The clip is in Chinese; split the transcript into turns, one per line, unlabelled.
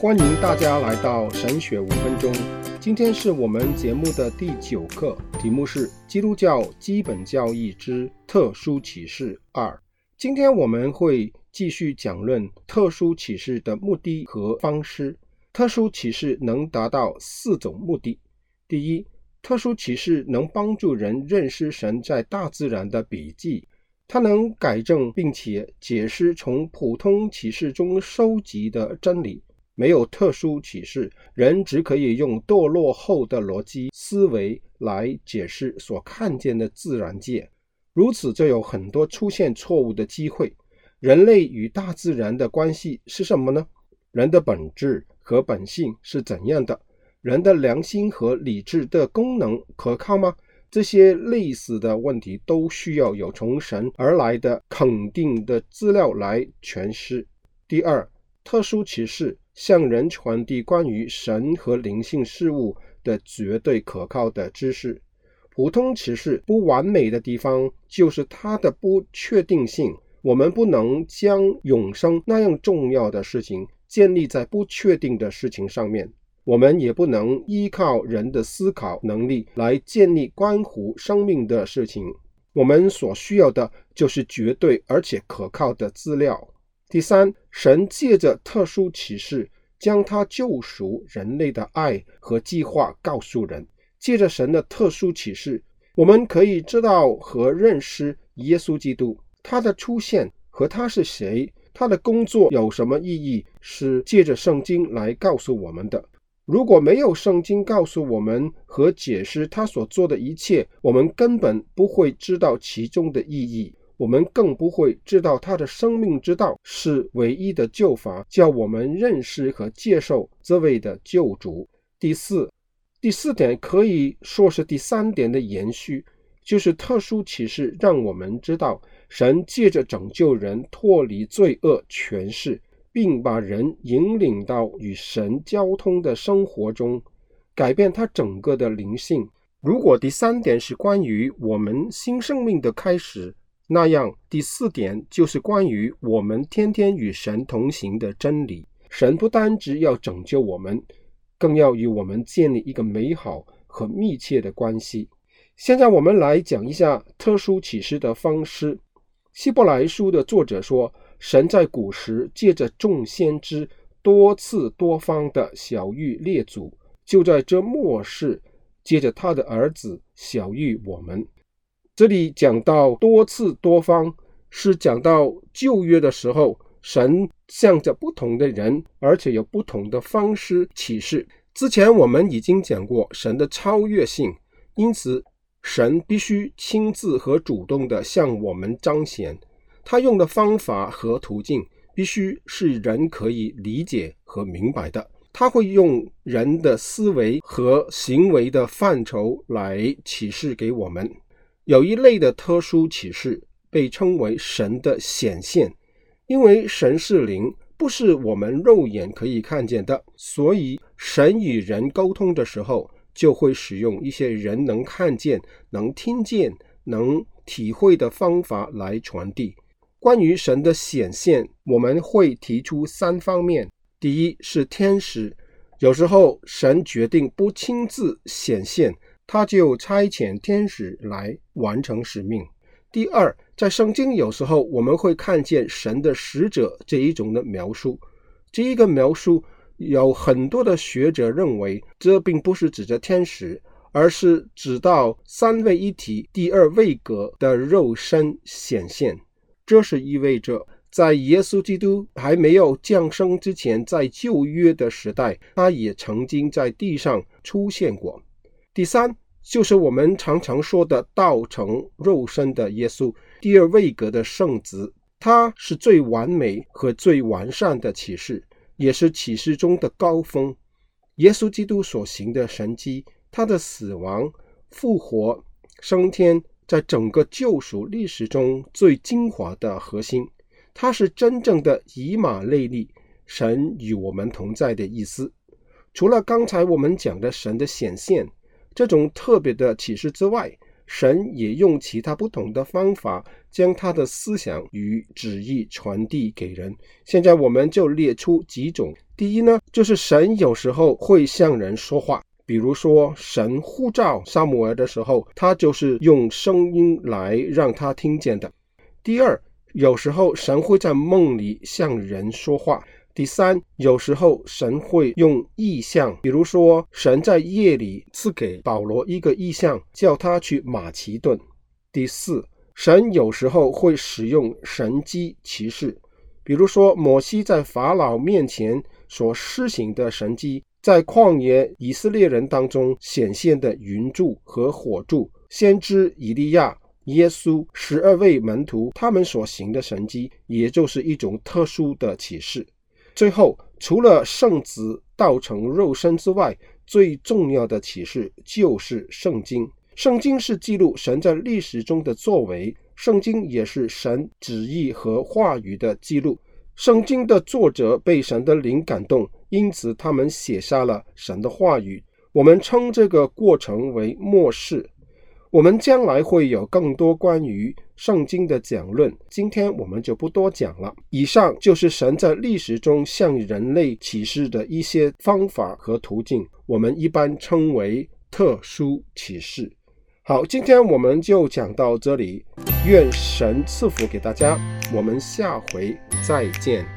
欢迎大家来到神学5分钟。今天是我们节目的第9课，题目是基督教基本教义之特殊启示2。今天我们会继续讲论特殊启示的目的和方式。特殊启示能达到4种目的。第一，特殊启示能帮助人认识神在大自然的笔记，它能改正并且解释从普通启示中收集的真理。没有特殊启示，人只可以用堕落后的逻辑思维来解释所看见的自然界，如此就有很多出现错误的机会。人类与大自然的关系是什么呢？人的本质和本性是怎样的？人的良心和理智的功能可靠吗？这些类似的问题都需要有从神而来的肯定的资料来诠释。第二，特殊启示向人传递关于神和灵性事物的绝对可靠的知识。普通启示不完美的地方就是它的不确定性，我们不能将永生那样重要的事情建立在不确定的事情上面，我们也不能依靠人的思考能力来建立关乎生命的事情。我们所需要的就是绝对而且可靠的资料。第三，神借着特殊启示将他救赎人类的爱和计划告诉人。借着神的特殊启示，我们可以知道和认识耶稣基督，他的出现和他是谁，他的工作有什么意义，是借着圣经来告诉我们的。如果没有圣经告诉我们和解释他所做的一切，我们根本不会知道其中的意义，我们更不会知道他的生命之道是唯一的救法，叫我们认识和接受这位的救主。第四点可以说是第3点的延续，就是特殊启示让我们知道神借着拯救人脱离罪恶权势，并把人引领到与神交通的生活中，改变他整个的灵性。如果第3点是关于我们新生命的开始，那样第4点就是关于我们天天与神同行的真理。神不单只要拯救我们，更要与我们建立一个美好和密切的关系。现在我们来讲一下特殊启示的方式。希伯来书的作者说，神在古时借着众先知多次多方的晓谕列祖，就在这末世借着他的儿子晓谕我们。这里讲到多次多方，是讲到旧约的时候，神向着不同的人，而且有不同的方式启示。之前我们已经讲过神的超越性，因此神必须亲自和主动的向我们彰显，他用的方法和途径必须是人可以理解和明白的。他会用人的思维和行为的范畴来启示给我们。有一类的特殊启示被称为神的显现，因为神是灵，不是我们肉眼可以看见的，所以神与人沟通的时候就会使用一些人能看见、能听见、能体会的方法来传递。关于神的显现，我们会提出3方面。第一是天使，有时候神决定不亲自显现，他就差遣天使来完成使命。第二，在圣经有时候我们会看见神的使者这一种的描述。这一个描述有很多的学者认为，这并不是指着天使，而是指到3位一体第2位格的肉身显现。这是意味着在耶稣基督还没有降生之前，在旧约的时代，他也曾经在地上出现过。第3，就是我们常常说的道成肉身的耶稣，第2位格的圣子，他是最完美和最完善的启示，也是启示中的高峰。耶稣基督所行的神迹，他的死亡、复活、升天，在整个救赎历史中最精华的核心，他是真正的以马内利，神与我们同在的意思。除了刚才我们讲的神的显现这种特别的启示之外， 神也用其他不同的方法将他的思想与旨意传递给人。现在我们就列出几种。第一呢，就是神有时候会向人说话，比如说神呼召撒母耳的时候，他就是用声音来让他听见的。第二，有时候神会在梦里向人说话。第三，有时候神会用异象，比如说神在夜里赐给保罗一个异象，叫他去马其顿。第四，神有时候会使用神迹奇事，比如说摩西在法老面前所施行的神迹，在旷野以色列人当中显现的云柱和火柱，先知以利亚、耶稣12位门徒他们所行的神迹，也就是一种特殊的启示。最后，除了圣子道成肉身之外，最重要的启示就是圣经。圣经是记录神在历史中的作为，圣经也是神旨意和话语的记录。圣经的作者被神的灵感动，因此他们写下了神的话语。我们称这个过程为默示。我们将来会有更多关于圣经的讲论，今天我们就不多讲了。以上就是神在历史中向人类启示的一些方法和途径，我们一般称为特殊启示。好，今天我们就讲到这里，愿神赐福给大家，我们下回再见。